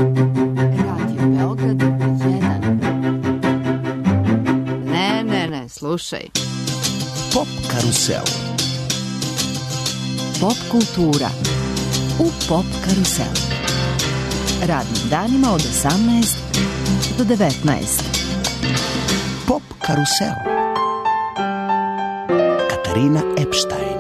Radio Beograd 1. Ne, slušaj. Pop karusel. Pop kultura u Pop karuselu. Radnim danima od 18 do 19. Pop karusel. Katarina Epstein.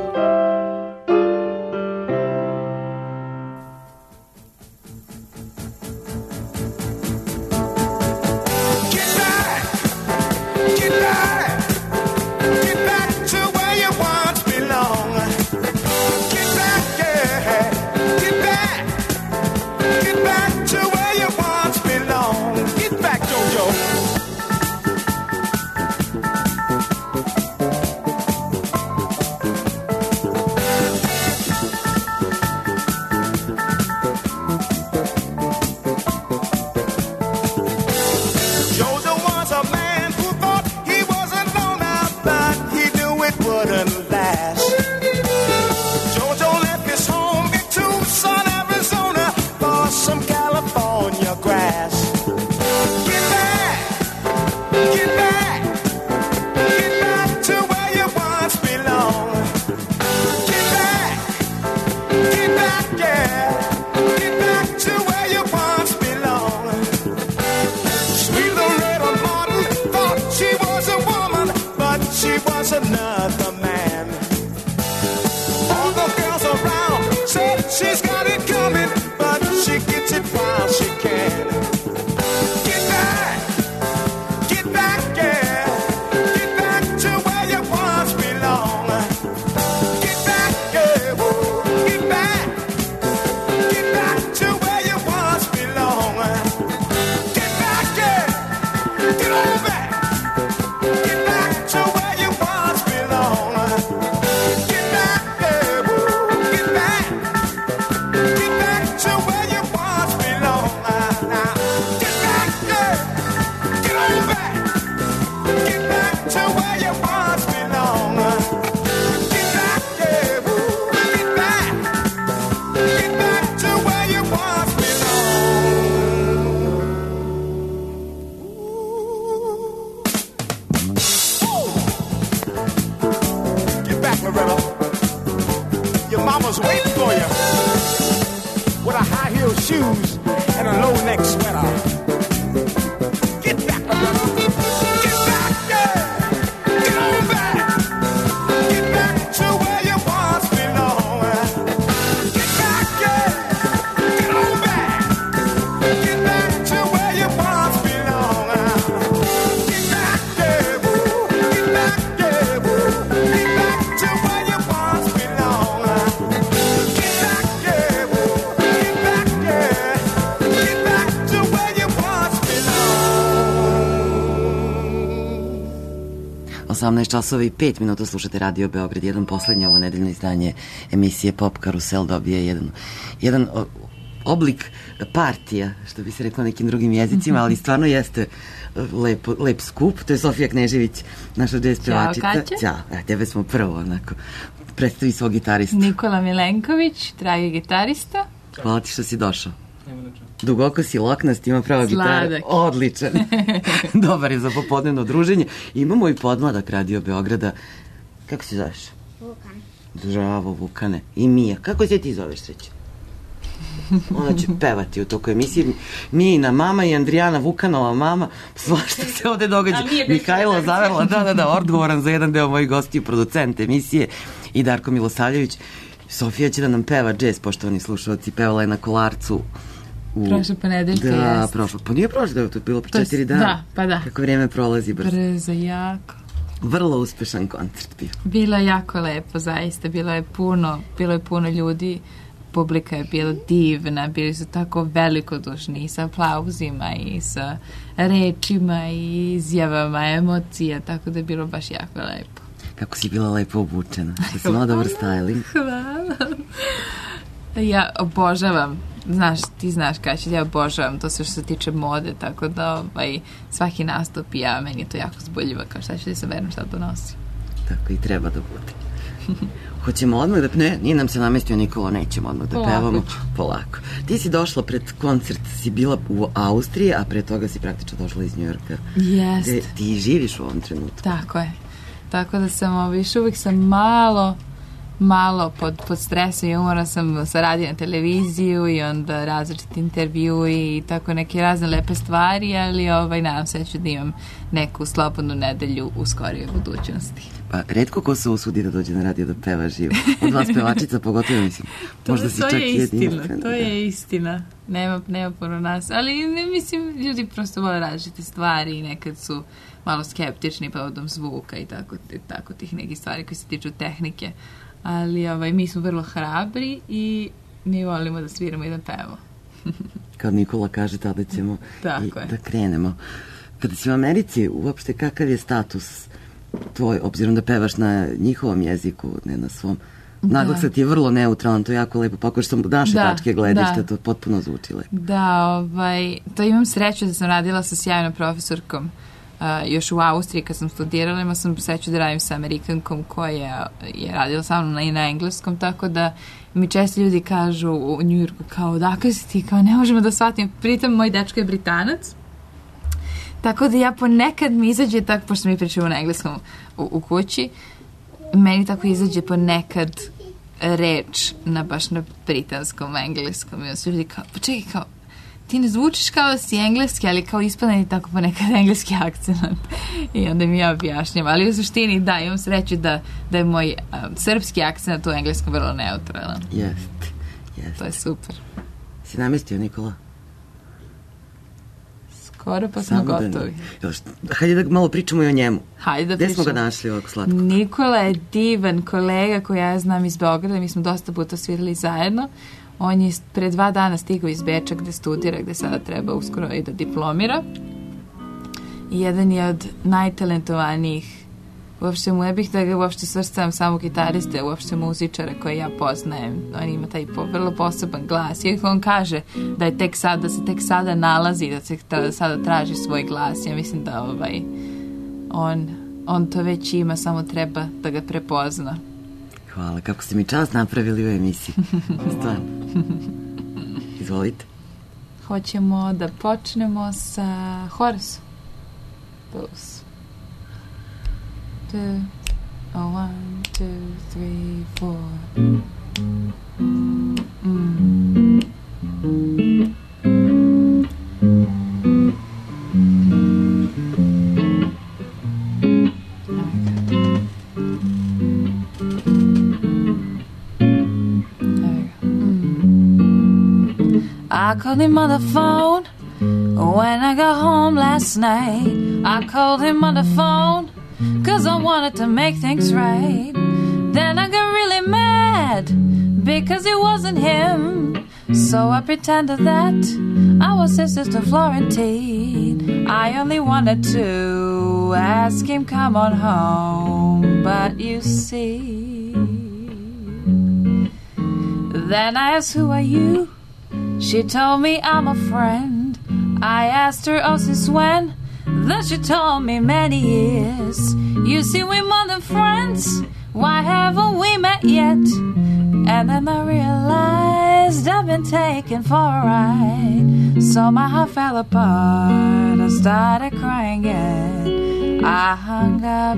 Časovi i 5 minuta slušate Radio Beograd 1, poslednje ovo nedeljno izdanje emisije Pop Karusel dobije jedan oblik partija, što bi se reklo nekim drugim jezicima, ali stvarno jeste lep skup. To je Sofija Knežević, naša jazz pevačica. Ćao, Kaća. Ćao, tebe smo prvo onako. Predstavi svog gitaristu. Nikola Milenković, dragi gitarista. Hvala ti što si došao. Dugoko si, loknast, ima prava gitara. Odličan. Dobar je za popodnevno druženje. Imamo i podmladak Radio Beograda. Kako se zoveš? Vukan. Zdravo, Vukane. I Mija. Kako se ti zoveš, Sreća? Ona će pevati u toku emisije. Mijina mama i Andrijana Vukanova mama. Svašta se ovde događa. Mihajlo Zaverla, da, odgovoran za jedan deo mojih gostiju, producent emisije, i Darko Milosavljević. Sofija će da nam peva džez, poštovani slušalci. Pevala je na Kolarcu Prošle ponedeljke, da, jest. Prošlo. Pa nije prošlo, da je to bilo pre 4 dana. Da, pa da. Kako vrijeme prolazi brzo. Brzo, jako. Vrlo uspešan koncert bio. Bilo je jako lepo, zaista. Bilo je puno ljudi. Publika je bila divna, bili su tako velikodušni i sa aplauzima i sa rečima i izjavama, emocija, tako da je bilo baš jako lepo. Kako si bila lepo obučena, što si imala dobar styling. Hvala. Ja obožavam, ti znaš Kaća, ja obožavam to sve što se tiče mode, tako da svaki nastup meni je to jako zboljivo, kao šta ću da se verujem šta to nosi. Tako i treba da bude. Hoćemo odmah da... Ne, nije nam se namestio Nikola, nećemo odmah da pevamo. Polako. Ti si došla pred koncert, si bila u Austriji, a pre toga si praktično došla iz Njujorka. Jest. Ti živiš u ovom trenutku. Tako je. Tako da sam, uvijek sam malo pod stresom i umora sam se radio na televiziju i onda različiti intervju i tako neke razne lepe stvari, ali nadam se da ću da imam neku slobodnu nedelju u skorijoj budućnosti. Pa, retko ko se usudi da dođe na radio da peva živo. Od vas pevačica pogotovo, mislim. Možda si čak i jedina. To je istina. Nema puno nas. Ali, mislim, ljudi prosto vole različite stvari i nekad su malo skeptični povodom zvuka i tako tih nekih stvari koji se tiču tehnike. Ali mi smo vrlo hrabri i mi volimo da sviramo i da pevamo. Kao Nikola kaže, tada ćemo da krenemo. Kada si u Americi, uopšte kakav je status tvoj, obzirom da pevaš na njihovom jeziku, ne na svom? Naglasak ti je vrlo neutralan, to je jako lepo, pa ako što naše tačke gledišta, to potpuno zvuči lepo. Da, to imam sreću da sam radila sa sjajnom profesorkom još u Austriji kad sam studirala, imala sam sreću da radim sa Amerikankom koja je radila sa mnom i na engleskom, tako da mi često ljudi kažu u Njujorku kao, dakle si ti, kao ne možemo da shvatim, pritom moj dečko je Britanac, tako da ja ponekad mi izađe tako, pošto mi pričamo na engleskom u kući, meni tako izađe ponekad reč baš na britanskom engleskom i onda su ljudi kao, pa čekaj, kao ti ne zvučiš kao da si engleski, ali kao ispadne tako ponekad engleski akcent. I onda mi ja objašnjam. Ali u suštini da, imam sreću da je moj srpski akcent u engleskom vrlo neutralan. Jeste. To je super. Si namestio Nikola? Skoro pa smo gotovi. Hajde da malo pričamo i o njemu. Hajde da pričamo. Gde smo ga našli ovako slatko? Nikola je divan kolega koja ja znam iz Beograda. Mi smo dosta puta svirali zajedno. On je pre 2 dana stigao iz Beča gde studira, gde sada treba uskoro i da diplomira. I jedan je od najtalentovanijih, uopšte mu ne bih da ga uopšte svrstavam samo gitariste, uopšte muzičara koje ja poznajem. On ima taj vrlo poseban glas. Iako on kaže da je da se tek sada nalazi, da se sada traži svoj glas. Ja mislim da on to već ima, samo treba da ga prepozna. Hvala, kako ste mi čast napravili u emisiji. Stvarno. Izvolite. Hoćemo da počnemo sa Horace Blues. 1, 2, 3, 4. I called him on the phone when I got home last night. I called him on the phone 'cause I wanted to make things right. Then I got really mad because it wasn't him. So I pretended that I was his sister Florentine. I only wanted to ask him, come on home. But you see, then I asked, who are you? She told me I'm a friend. I asked her, oh, since when? Then she told me many years. You see, we're more than friends. Why haven't we met yet? And then I realized I've been taken for a ride. So my heart fell apart. I started crying again. I hung up.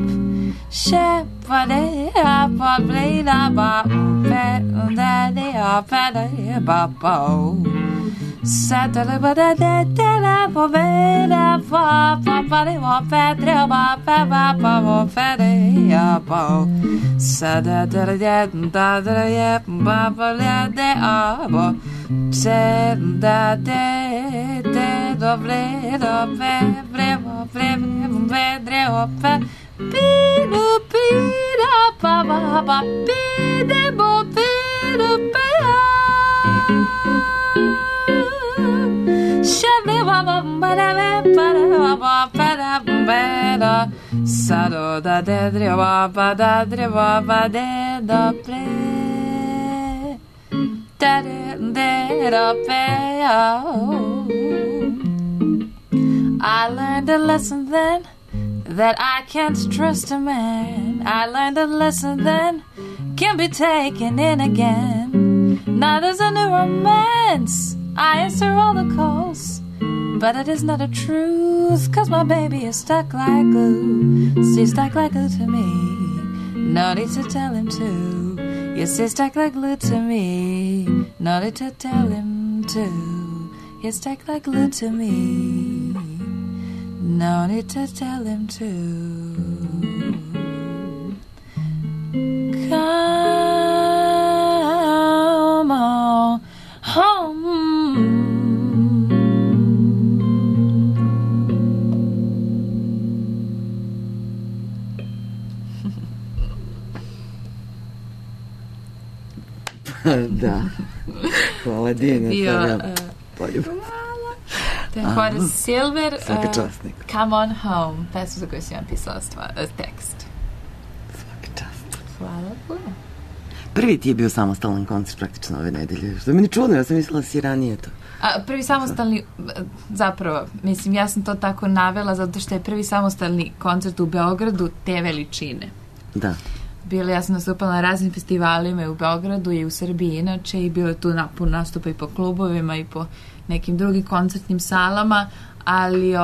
I learned a lesson then that I can't trust a man. I learned a lesson then can be taken in again. Now there's a new romance. I answer all the calls, but it is not a truth, 'cause my baby is stuck like glue. She's stuck like glue to me. No need to tell him to. Yes, he's stuck like glue to me. No need to tell him to. He's stuck like glue to me. No need to tell him to. Come on home. Da. Hvala Dina. Bio, to je Horace Silver. Svaka časnik. Come on home. Pesmu za koju si vam pisala tekst. Svaka čast. Hvala puno. Prvi ti je bio samostalan koncert praktično ove nedelje. Što je meni čudno, ja sam mislila da si ranije to. Prvi samostalni, zapravo, mislim, ja sam to tako navela zato što je prvi samostalni koncert u Beogradu te veličine. Da. Ja sam nastupala na raznim festivalima i u Beogradu i u Srbiji inače i bilo je tu nastupa i po klubovima i po nekim drugim koncertnim salama, ali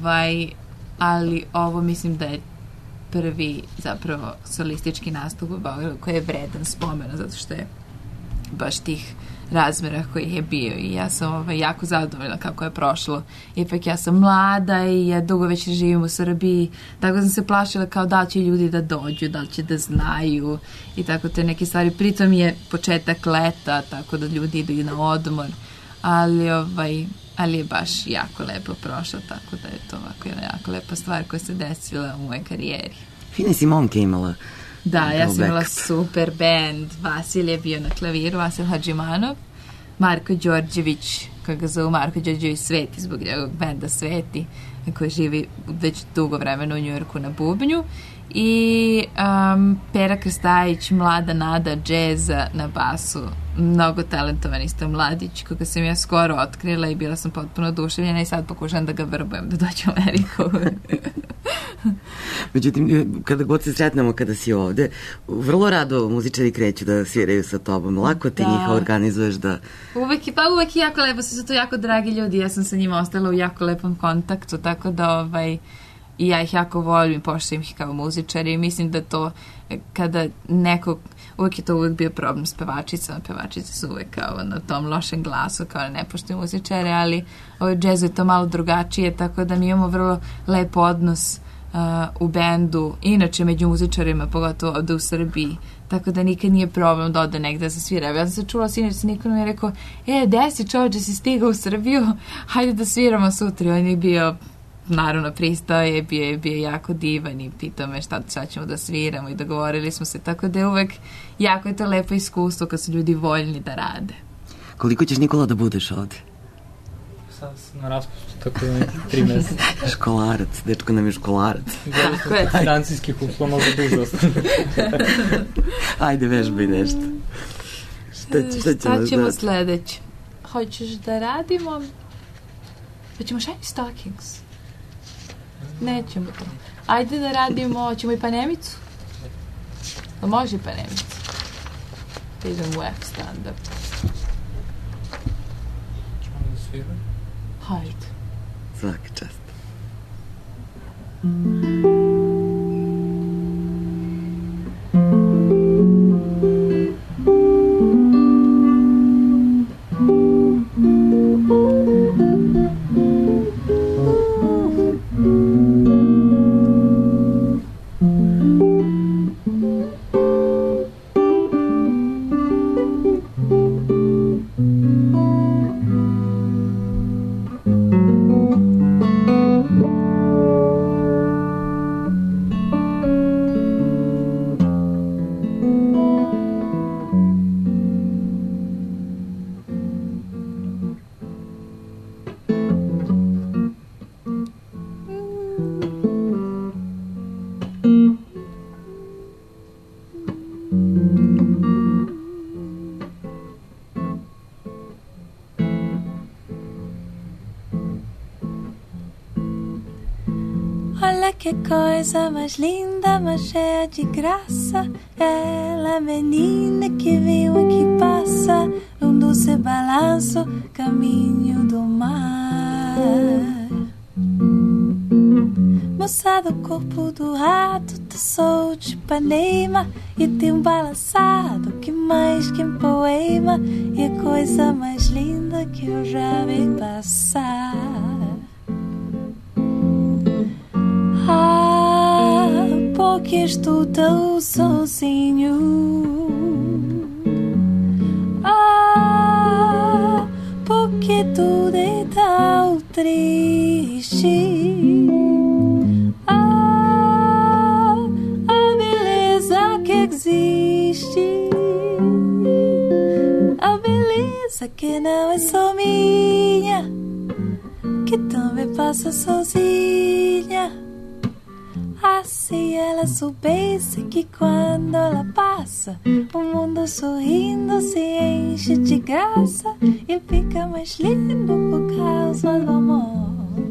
ovo mislim da je prvi zapravo solistički nastup u Beogradu koji je vredan spomena zato što je baš tih razmjera koji je bio i ja sam jako zadovoljna kako je prošlo. Ipak ja sam mlada i ja dugo već živim u Srbiji, tako sam se plašila kao da li će ljudi da dođu, da li će da znaju i tako te neke stvari. Pritom je početak leta, tako da ljudi idu i na odmor, ali je baš jako lepo prošlo, tako da je to ovako jedna jako lepa stvar koja se desila u mojoj karijeri. Fine si momke imala. Da, ja sam imala super band. Vasil je bio na klaviru, Vasil Hadžimanov, Marko Đorđević, koji ga zovu Marko Đorđević Sveti, zbog njegovog benda Sveti, koji živi već dugo vremena u Njujorku na bubnju, i Pera Krstajić, mlada nada džeza na basu, mnogo talentovan isto mladić, koga sam ja skoro otkrila i bila sam potpuno oduševljena i sad pokušam da ga vrbujem da dođe u Ameriku. Međutim, kada god se sretnemo, kada si ovde, vrlo rado muzičari kreću da sviraju sa tobom. Lako ti njih organizuješ da... Uvek je jako lepo, su to jako dragi ljudi, ja sam sa njima ostala u jako lepom kontaktu, tako da i ja ih jako volim, poštujem ih kao muzičari i mislim da to kada neko, uvek je to uvek bio problem s pevačicama, pevačice su uvek kao na tom lošem glasu, kao ne poštuju muzičare, ali u džezu je to malo drugačije, tako da mi imamo vrlo lep odnos u bendu, inače među muzičarima, pogotovo ovde u Srbiji, tako da nikad nije problem da ode negde da se svira. Ja sam se čula sinoć, niko mi je rekao, gde si čovječe, si stigao u Srbiju, hajde da sviramo sutra. On je bio, naravno, pristao je, bio jako divan i pitao me šta ćemo da sviramo i dogovorili smo se, tako da je uvek jako je to lepo iskustvo kad su ljudi voljni da rade. Koliko ćeš, Nikola, da budeš ovde? Sad sam na raspustu, tako da je 3 meseca. Školarac, dečko nam je školarac. Tako je. Financijskih uslova možda duže ostane. Ajde, vežbaj nešto. Šta ćemo sledeće? Hoćeš da radimo? Hoćemo Shiny Stockings? Nećemo to. Ajde da radimo, ćemo i Panemicu? Da može i Panemicu? Da idem u F stand-up. Hajde. Svaka čast. Olha que coisa mais linda, mais cheia de graça. Ela, menina que veio e que passa num doce balanço, caminho do mar. Moça do corpo do rato, tá sol de Ipanema e tem um balançado que mais que um poema. E a coisa mais linda que eu já vi passar. Ah, porque estou tão sozinho. Ah, porque tudo é tão triste. Ah, a beleza que existe. A beleza que não é só minha, que também passa sozinha. Ah, se ela soubesse que quando ela passa, o mundo sorrindo se enche de graça e fica mais lindo por causa do amor.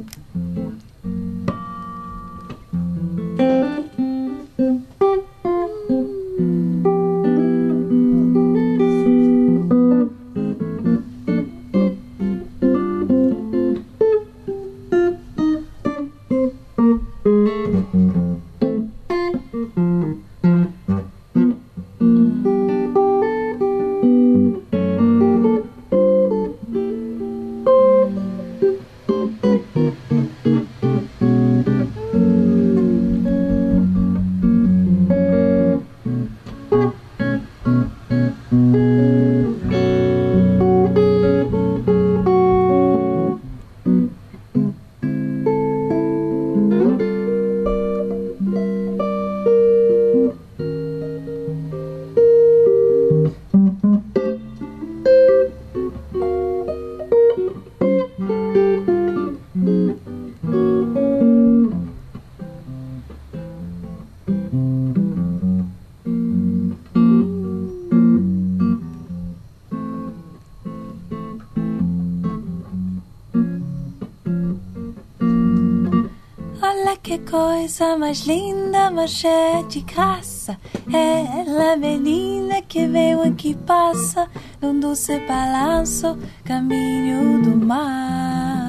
Que coisa mais linda, mais cheia de graça. Ela, menina que veio e que passa num doce balanço, caminho do mar.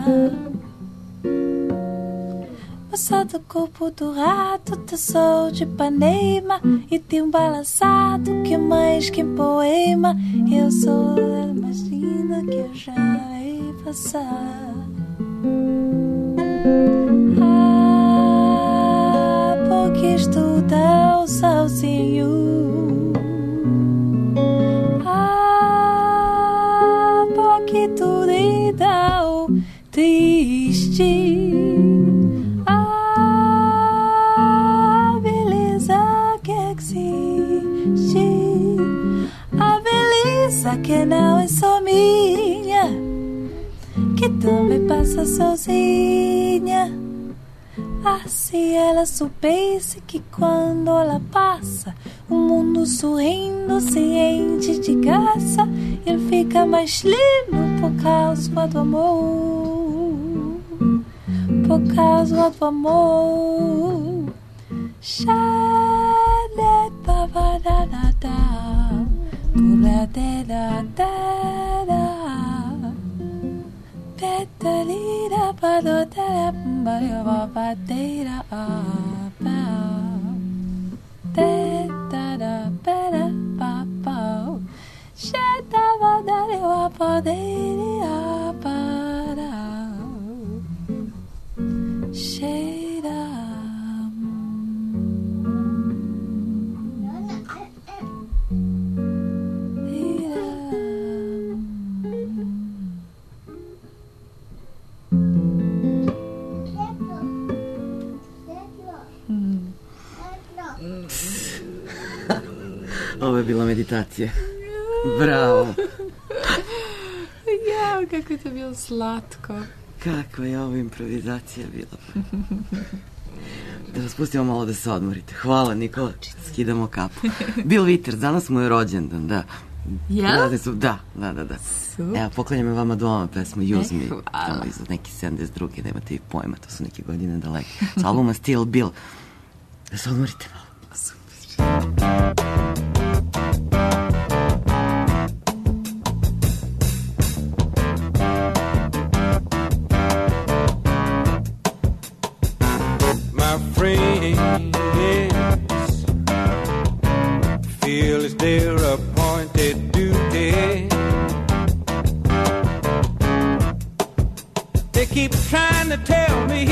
Moça do corpo do rato, tá sol de Ipanema e tem um balançado que é mais que um poema. Eu sou a mais linda que eu já vi passar. Que estou tão sozinho. Ah, porque tudo é tão triste. Ah, beleza que existe. A beleza que não é só minha, que também passa sozinha. Ah, se ela soubesse que quando ela passa, o mundo sorrindo se enche de graça e fica mais lindo por causa do amor. Por causa do amor. Shale baba da da da, pula de da da da. Petalira padotera baba bateira apa. Tetara pera papa. Sheta vadare wa poderia para. Cheira. Ovo je bila meditacija. Bravo. Ja, kako je to bilo slatko. Kakva je ovo improvizacija bila. Da vas pustimo malo da se odmorite. Hvala, Nikola. Skidamo kapu. Bill Withers, danas mu je rođendan, da. Ja? Da. Evo, poklanjam vama dvoma pesmu Use Me, hvala. tamo iz neki 72. Nemate i pojma, to su neke godine daleke. S albuma Still Bill. Da se odmorite malo. My friends feel it's their appointed duty. They keep trying to tell me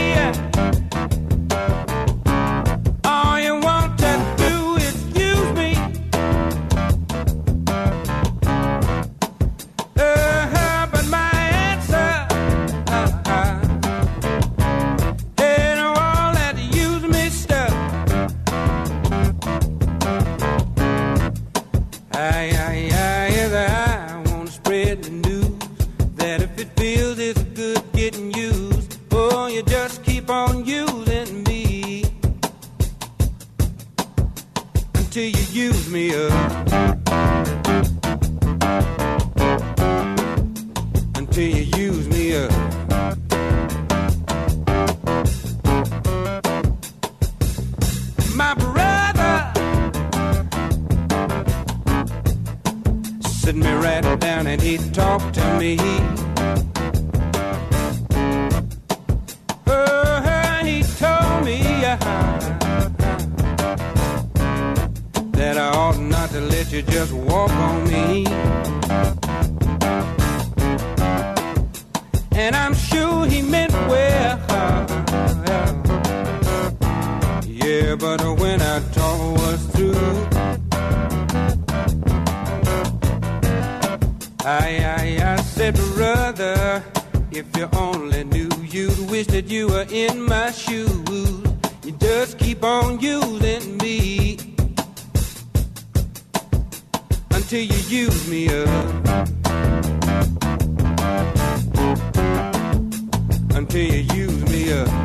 all you want to do is use me. But my answer ain't all that use me stuff. I want to spread the news that if it feels it's good getting used, oh, you just keep on using me until you use me up. Until you use me up. My brother sitting me right down and he talked to me. He told me that I ought not to let you just walk on me. And I'm sure he meant well. Yeah, but when our talk was through, I said, brother, if you only knew, you'd wish that you were in my shoes. You just keep on using me until you use me up. Until you use me up.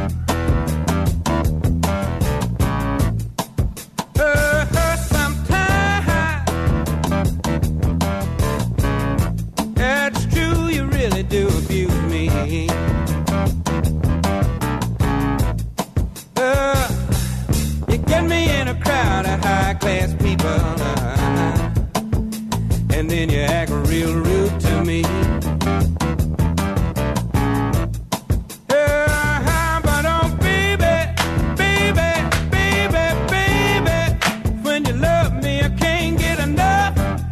Do abuse me. You get me in a crowd of high-class people, and then you act real rude to me. But oh, baby, when you love me, I can't get enough.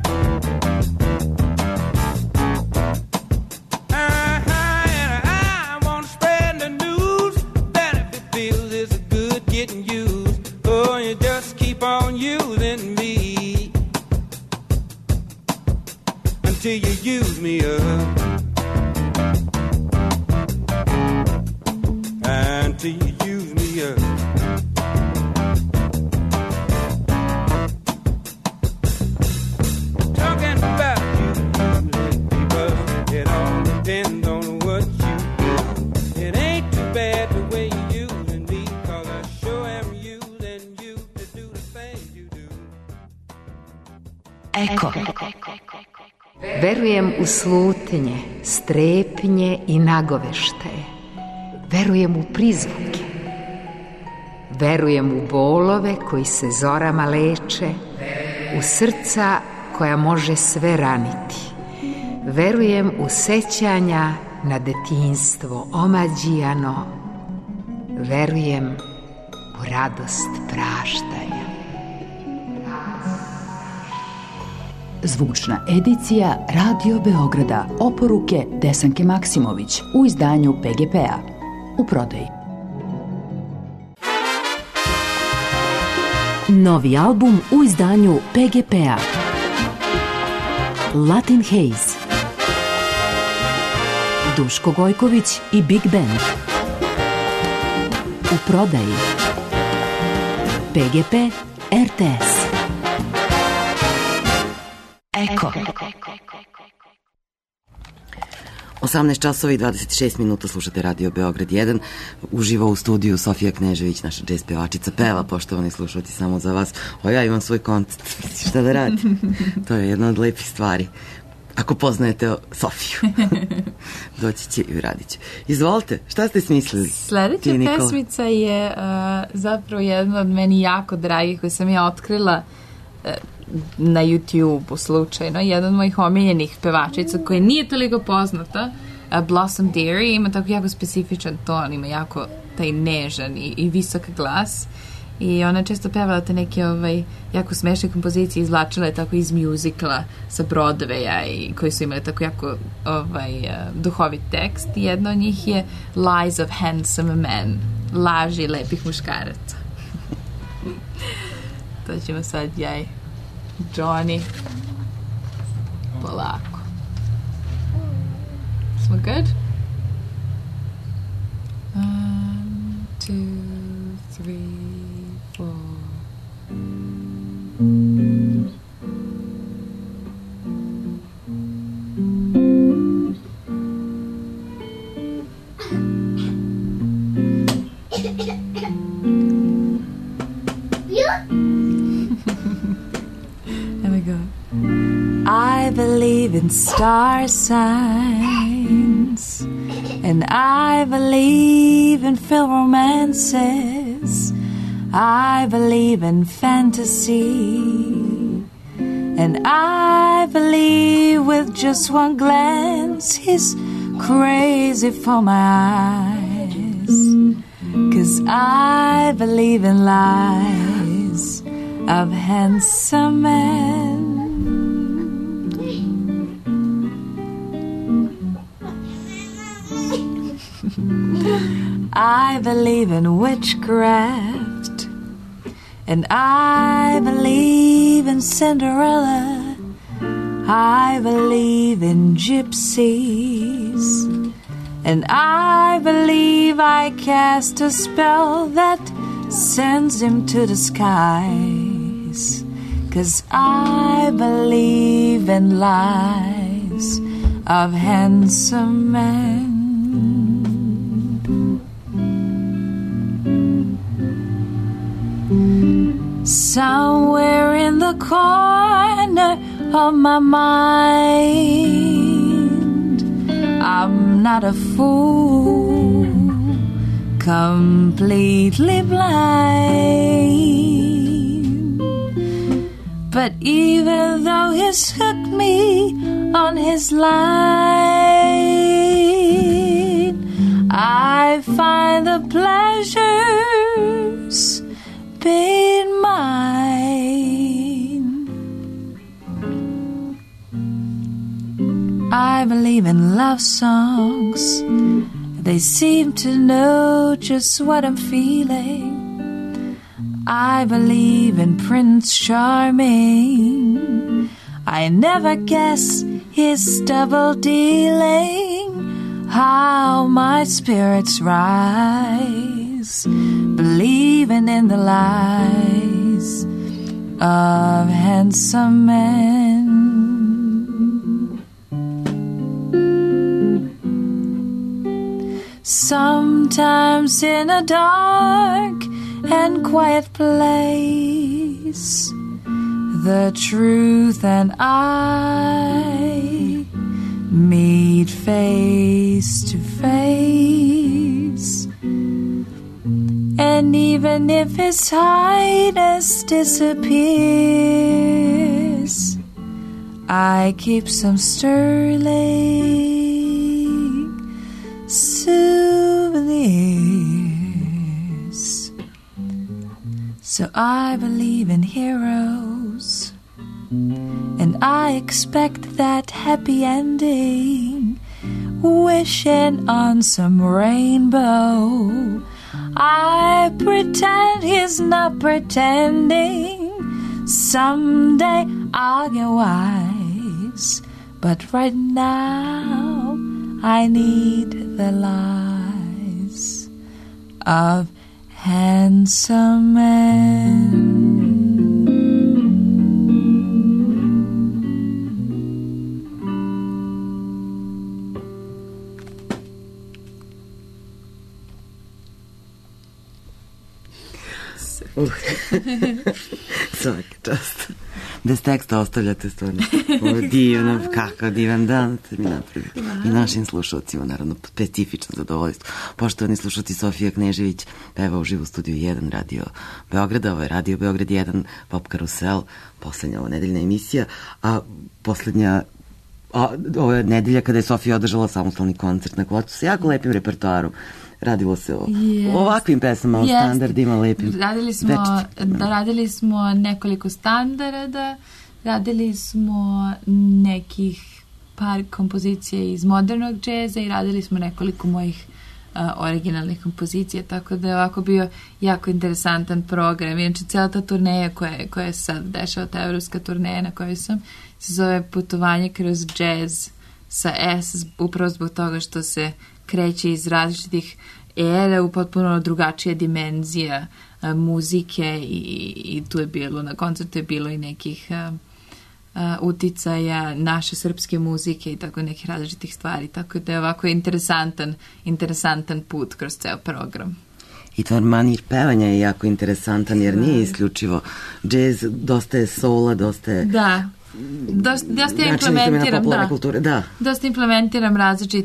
On using me until you use me up. Until you use me up. Talking about you, people, it all depends on what you do. It ain't too bad the way you using me, 'cause I sure am using you to do the things you do. Eko. Verujem u slutnje, strepnje i nagoveštaje. Verujem u prizvuke. Verujem u bolove koji se zorama leče, u srca koja može sve raniti. Verujem u sećanja na detinjstvo omađijano. Verujem u radost praštanja. Zvučna edicija Radio Beograda. Oporuke Desanke Maksimović u izdanju PGP-a. U prodaji. Novi album u izdanju PGP-a. Latin Haze. Duško Gojković i Big Band. U prodaji. PGP RTS. Eko. 18 časova i 26 minuta slušate Radio Beograd 1. Uživo u studiju Sofija Knežević, naša jazz pevačica, peva, poštovani slušalci, samo za vas. O, ja imam svoj koncert, šta da radim? To je jedna od lepih stvari. Ako poznajete Sofiju, doći će i uradit će. Izvolite, šta ste smislili? Sledeća pesmica je zapravo jedna od meni jako dragih koju sam ja otkrila na YouTube-u slučajno. Jedna od mojih omiljenih pevačica koja nije toliko poznata, Blossom Dearie, ima tako jako specifičan ton, ima jako taj nežan i visok glas. I ona često pevala te neke jako smešne kompozicije, izvlačila je tako iz muzikla sa Broadwaya i koji su imali tako jako duhovit tekst. I jedna od njih je Lies of Handsome Men, laži lepih muškaraca. To ćemo sad ja i Johnny polako. Smo good? 1, 2, 3, 4. There we go. I believe in star signs, and I believe in film romances. I believe in fantasy, and I believe with just one glance he's crazy for my eyes. 'Cause I believe in lies of handsome men. I believe in witchcraft, and I believe in Cinderella. I believe in gypsies, and I believe I cast a spell that sends him to the skies. 'Cause I believe in lies of handsome men. Somewhere in the corner of my mind, I'm not a fool, completely blind. But even though he's hooked me on his line, I find the pleasures being mine. I believe in love songs. They seem to know just what I'm feeling. I believe in Prince Charming. I never guess his double dealing. How my spirits rise, believing in the lies of handsome men. Sometimes in a dark and quiet place, the truth and I meet face to face. And even if his highness disappears, I keep some sterling souvenirs. So I believe in heroes, and I expect that happy ending, wishing on some rainbow. I pretend he's not pretending. Someday I'll get wise, but right now I need the lies of handsome men. Svaka čast. Bez teksta ostavljate stvarno. Ovo je divno, kakav divan dan ste mi napravili. I našim slušalcima, naravno, specifično zadovoljstvo. Poštovani slušalci, Sofija Knežević peva uživo u studiju 1 Radio Beograda. Ovo je Radio Beograd 1, Pop Karusel, poslednja ovo nedeljna emisija, a poslednja ovo je nedelja kada je Sofija održala samostalni koncert na Klocu sa jako lepim repertoarom. Radilo se o ovakvim pesama, o standardima lepim. Radili smo nekoliko standarda, radili smo nekih par kompozicija iz modernog džeza i radili smo nekoliko mojih originalnih kompozicija, tako da je ovako bio jako interesantan program. Inače, cijela ta turneja koja je sad dešava, ta evropska turneja na kojoj sam, se zove Putovanje kroz džez sa S, upravo zbog toga što se kreće iz različitih era u potpuno drugačije dimenzija muzike i tu je bilo, na koncertu je bilo i nekih uticaja naše srpske muzike i tako nekih različitih stvari, tako da je ovako interesantan put kroz ceo program. I tvoj manir pevanja je jako interesantan jer nije isključivo džez, dosta je soula, dosta je... Da. Dosta implementiram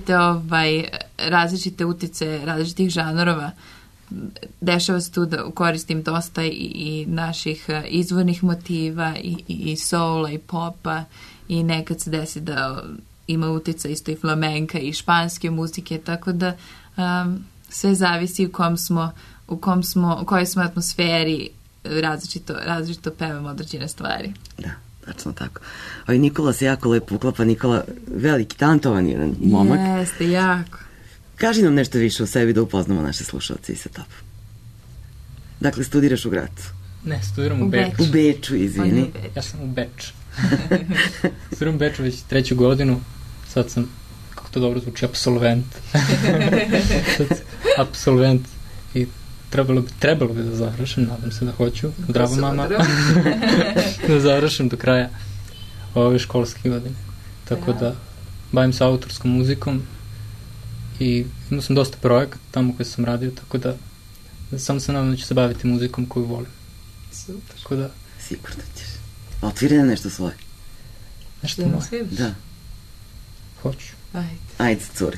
različite utice različitih žanrova. Dešava se tu da koristim dosta i naših izvornih motiva i soula i popa i nekad se desi da ima utica isto i flamenka i španske muzike, tako da sve zavisi u kojoj smo atmosferi različito pevamo određene stvari. Da. Tačno tako. Nikola se jako lepo uklapa. Nikola, veliki, talentovan jedan momak. Jeste, jako. Kaži nam nešto više o sebi da upoznamo naše slušalce i setup. Dakle, studiraš u Gracu? Ne, studiram u Beču. U Beču, izvini. Ja sam u Beču. Studiram u Beču već 3. godinu. Sad sam, kako to dobro zvuči, absolvent. Absolvent i trebalo bi da završim, nadam se da hoću. Zdravo, mama. Da završim do kraja ove školske godine. Tako da bavim se autorskom muzikom i imao sam dosta projekata tamo koje sam radio, tako da samo se nadam da ću se baviti muzikom koju volim. Super. Tako da... Sigurno ćeš. Otviri na nešto svoje. Nešto moje? Da. Hoću. Ajde, curi.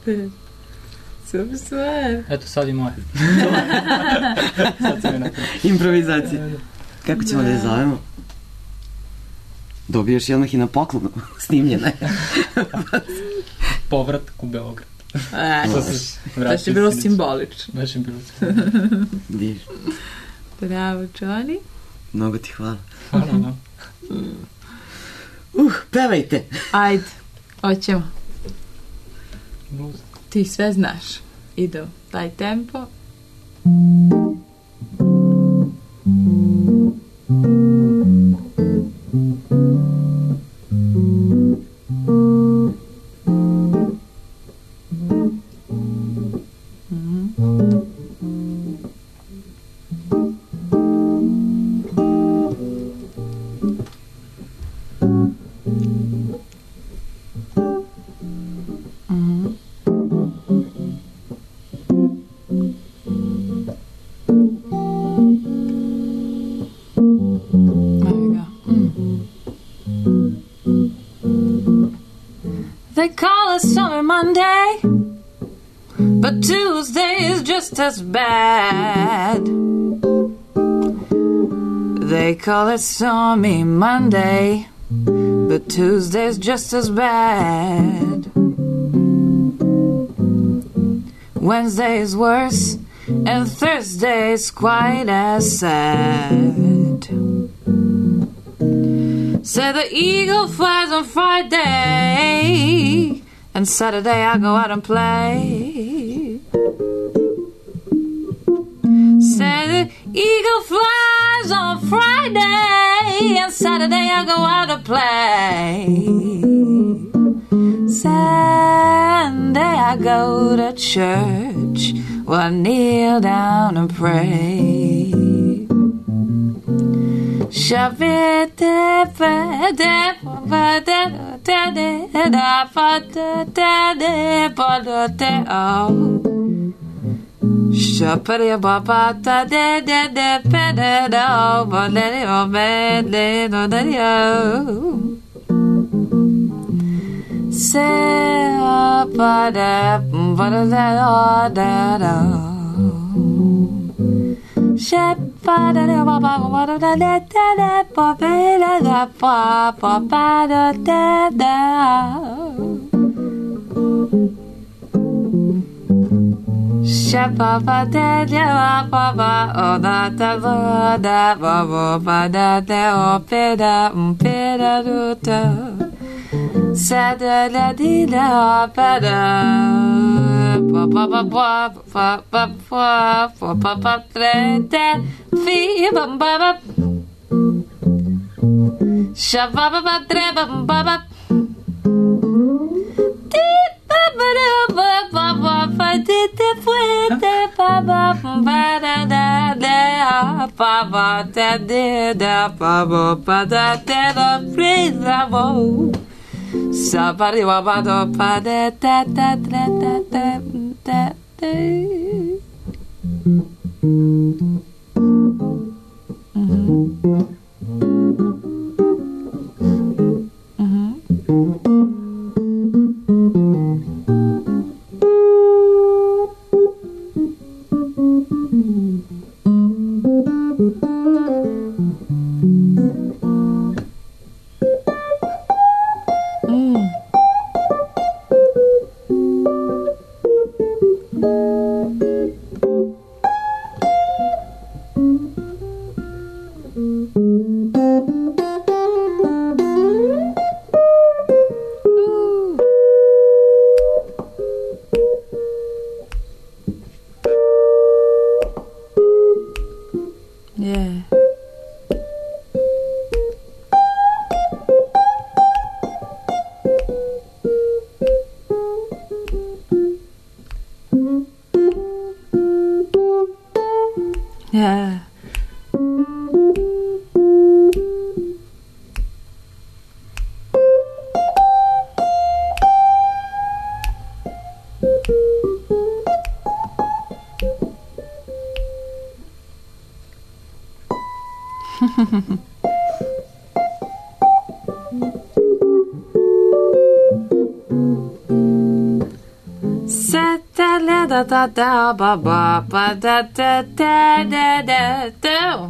Super. Eto, sad je moje. Sad se mi napravio. Improvizacija. Kako ćemo da je zovemo? Dobiješ je odmah i na poklonu. Snimljena je. Povratak u Beograd. To će bilo simbolično. Baš je bilo simbolično. Diš. Bravo, Johnny. Mnogo ti hvala. Hvala vam. Pevajte. Ajde, hoćemo. Bluz. Ti sve znaš. Ide taj tempo. They call it Summer Monday, but Tuesday is just as bad. They call it Stormy Monday, but Tuesday's just as bad. Wednesday is worse, and Thursday's quite as sad. Say the eagle flies on Friday, and Saturday I go out and play. Say the eagle flies on Friday, and Saturday I go out and play. Sunday I go to church, well I kneel down and pray. Yeah. da da da ba ba ba da da da da da da.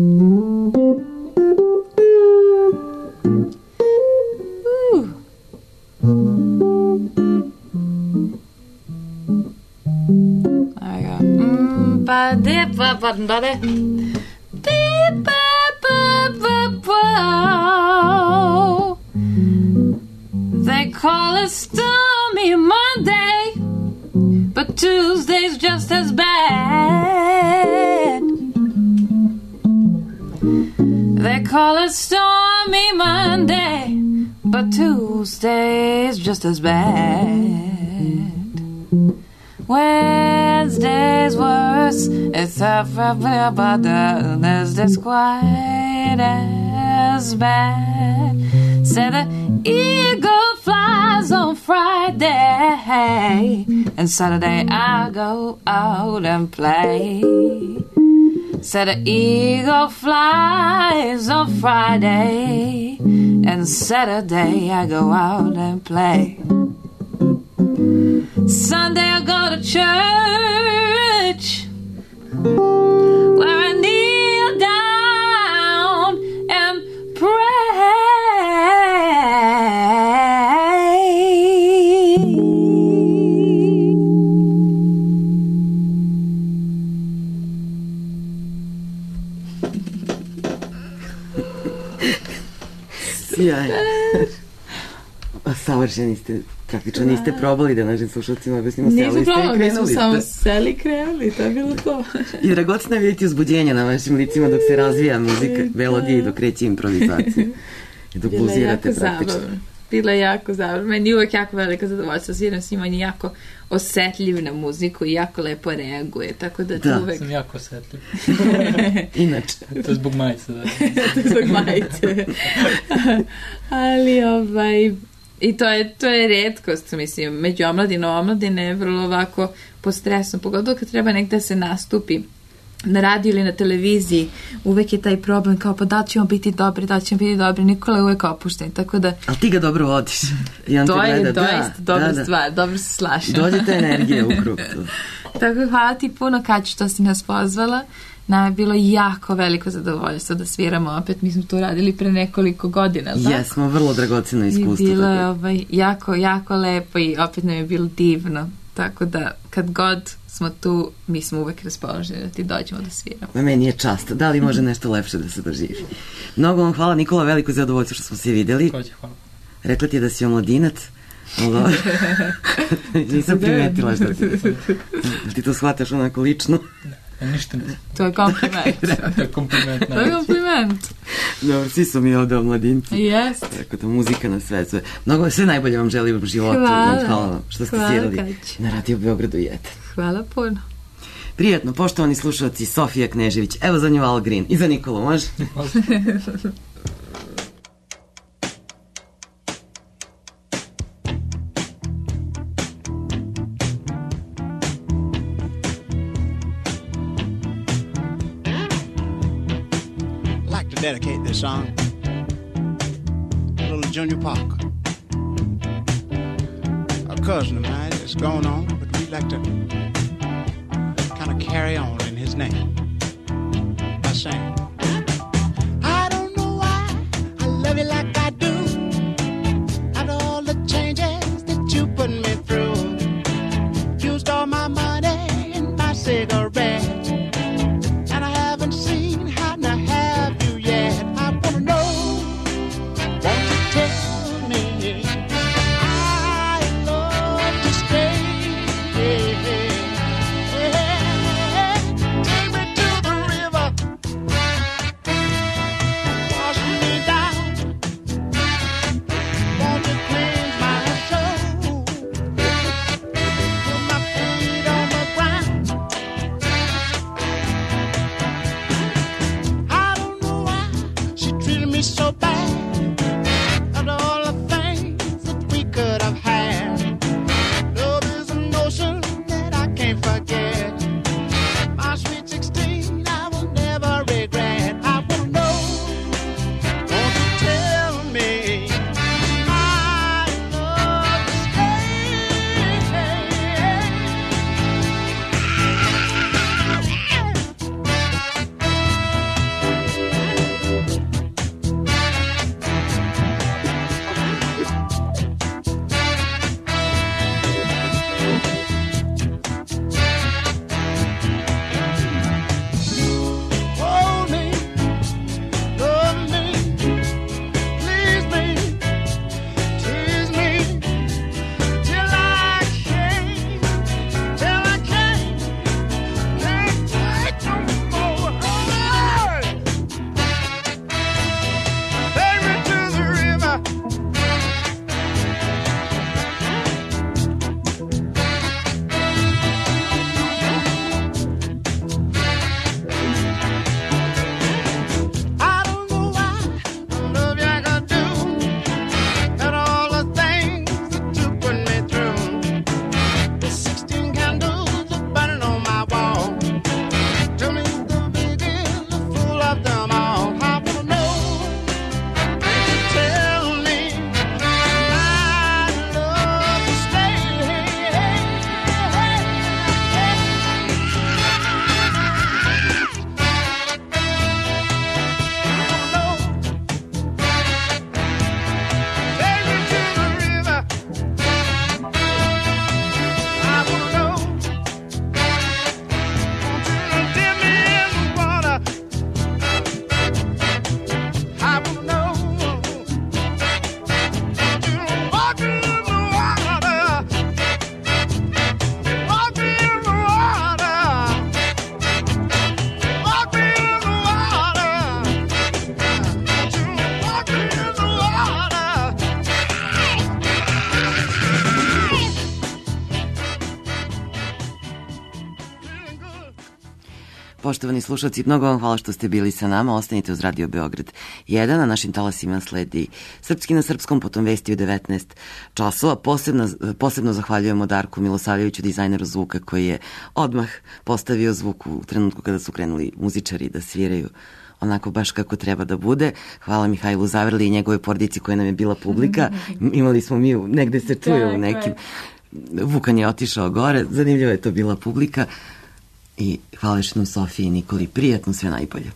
There we go. Ba de ba ba da de. Ba ba ba ba. They call it stormy Monday, but Tuesday's just as bad. They call it stormy Monday, but Tuesday's just as bad. Wednesday's worse, it's up but Thursday's quite as bad. Said the eagle flies on Friday, and Saturday I go out and play. Said the eagle flies on Friday, and Saturday I go out and play. Sunday I go to church, where I kneel down and pray. Sjaj. Savršeni ste. Praktično niste probali da našim slušalcima objasnimo selo i ste krenuli. Nismo samo seli krenuli, to je bilo to. I dragocno je vidjeti uzbuđenje na vašim licima dok se razvija muzika, melodija i dok kreće improvizacija. I dok buzirate praktično. Bilo je jako zabavno. Meni je uvek jako velika zadovoljstva. Sviram s njima, on je jako osetljiv na muziku i jako lepo reaguje. Tako da to uvek... Sam jako osetljiv. Inače. To je zbog majice, da. To je zbog majice. Ali i to je retkost, mislim, među omladine je vrlo ovako po stresu, pogotovo kad treba negde se nastupi na radiju ili na televiziji, uvek je taj problem kao pa da ćemo biti dobri, Nikola je uvek opušten, tako da... Ali ti ga dobro vodiš. To je doista dobra stvar, dobro se slažem. Dođe ta energija u krug. Tako hvala ti puno, Kaći, što si nas pozvala. Nam je bilo jako veliko zadovoljstvo da sviramo opet. Mi smo to radili pre nekoliko godina. Jesmo, vrlo dragoceno iskustvo. I bilo je jako, jako lepo i opet nam je bilo divno. Tako da kad god smo tu, mi smo uvek raspoloženi da ti dođemo da sviramo. Meni je čast. Da li može nešto lepše da se doživi? Mnogo vam hvala, Nikola, veliko zadovoljstvo što smo se videli. Hvala. Rekla ti je da si omladinac. Nisam primetila što ti to shvataš onako lično. Ništa ne. To je kompliment. To je kompliment. To je kompliment. Dobro, svi su mi ovde omladinci. Jest. Tako da muzika nas svezuje. Mnogo sve najbolje vam želim u životu. Hvala vam što ste svirali na Radio Beogradu 1. Hvala puno. Prijatno, poštovani slušalci, Sofija Knežević. Evo za nju Al Green. I za Nikolu, može? Dedicate this song to little Junior Parker, a cousin of mine that's gone on, but we'd like to kind of carry on in his name by saying, I don't know why I love you like I do, after all the changes that you put me through, used all my money and my cigarettes, and I haven't seen how to have you yet. I wanna know, won't you tell me I love to stay? Take me to the river, wash me down. Won't you cleanse my soul? Put my feet on the ground. I don't know why she treated me so bad. After all the things that we could have had, love is an ocean that I can't forget. My sweet 16, I will never regret. I wanna know, won't you tell me I love to stay? Take Poštovani slušalci, mnogo vam hvala što ste bili sa nama. Ostanite uz Radio Beograd 1. Na našim talasima sledi Srpski na srpskom, potom vesti u 19 časova. Posebno zahvaljujemo Darku Milosavljeviću, dizajneru zvuka, koji je odmah postavio zvuk u trenutku kada su krenuli muzičari da sviraju onako baš kako treba da bude. Hvala Mihajlu Zavrli i njegove porodici koja nam je bila publika. Imali smo mi, negde se čuje u nekim... Vukan je otišao gore, zanimljivo je to bila publika. I hvala još jednom Sofiji i Nikoli. Prijatno, sve najbolje.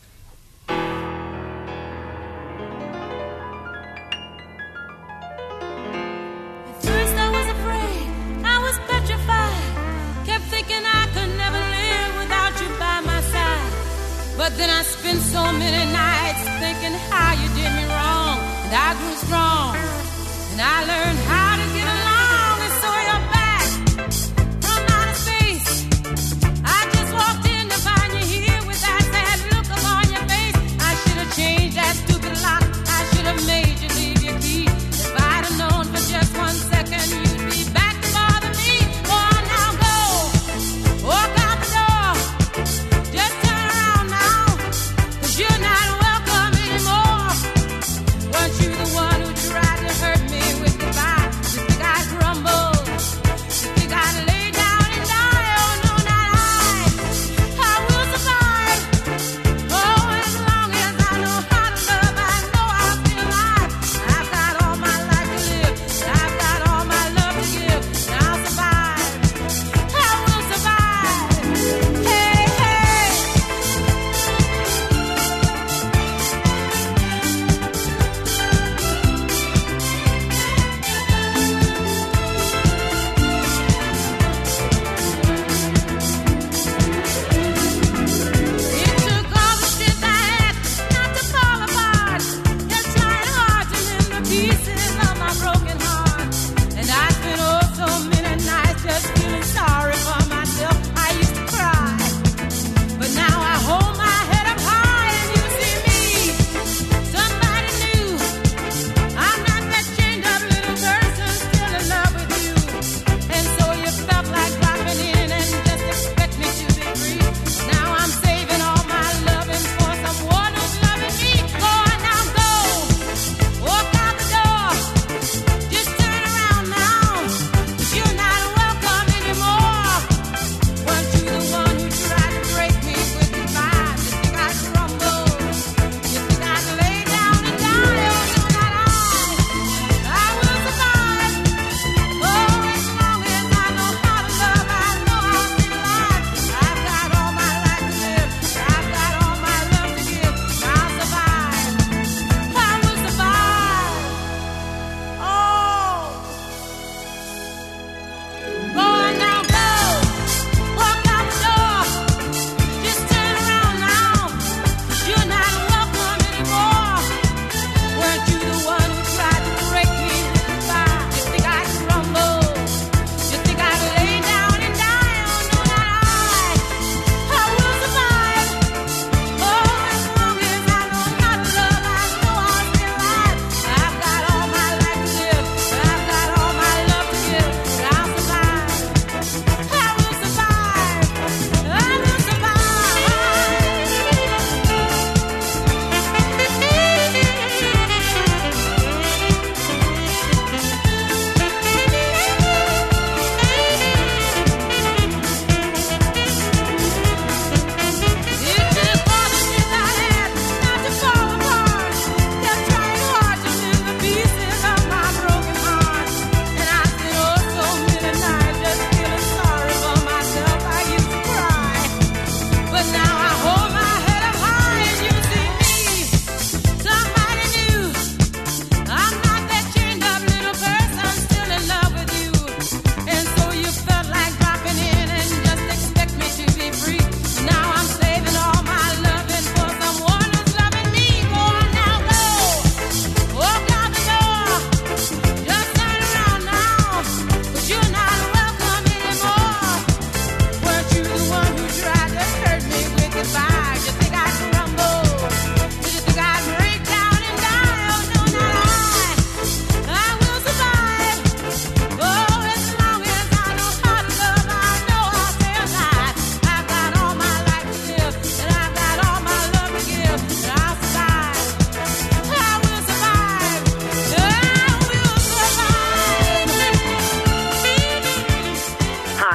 But then I spent so many nights thinking how you did me wrong. And I grew strong, and I learned how to get along. And so you're back from outer space. I just walked in to find you here with that sad look upon your face. I should have changed that stupid lock. I should have made you leave your key. If I'd have known for just 1 second you'd be back to bother me. Oh, now go, walk out the door. Just turn around now, 'cause you're not welcome anymore. Weren't you the one who tried to hurt me with goodbye?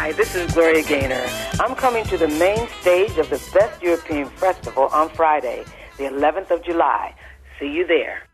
Hi, this is Gloria Gaynor. I'm coming to the main stage of the Best European Festival on Friday, the 11th of July. See you there.